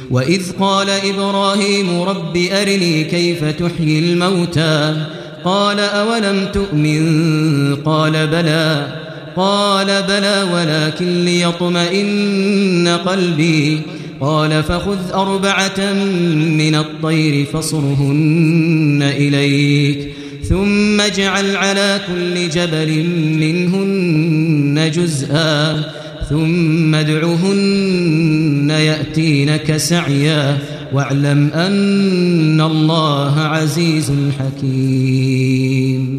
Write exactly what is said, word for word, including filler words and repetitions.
وإذ قال إبراهيم رب أرني كيف تحيي الموتى قال أولم تؤمن قال بلى قال بلى ولكن ليطمئن قلبي قال فخذ أربعة من الطير فصرهن إليك ثم اجعل على كل جبل منهن جزءا ثم ادعهن يأتينك سعيا واعلم أن الله عزيز حكيم.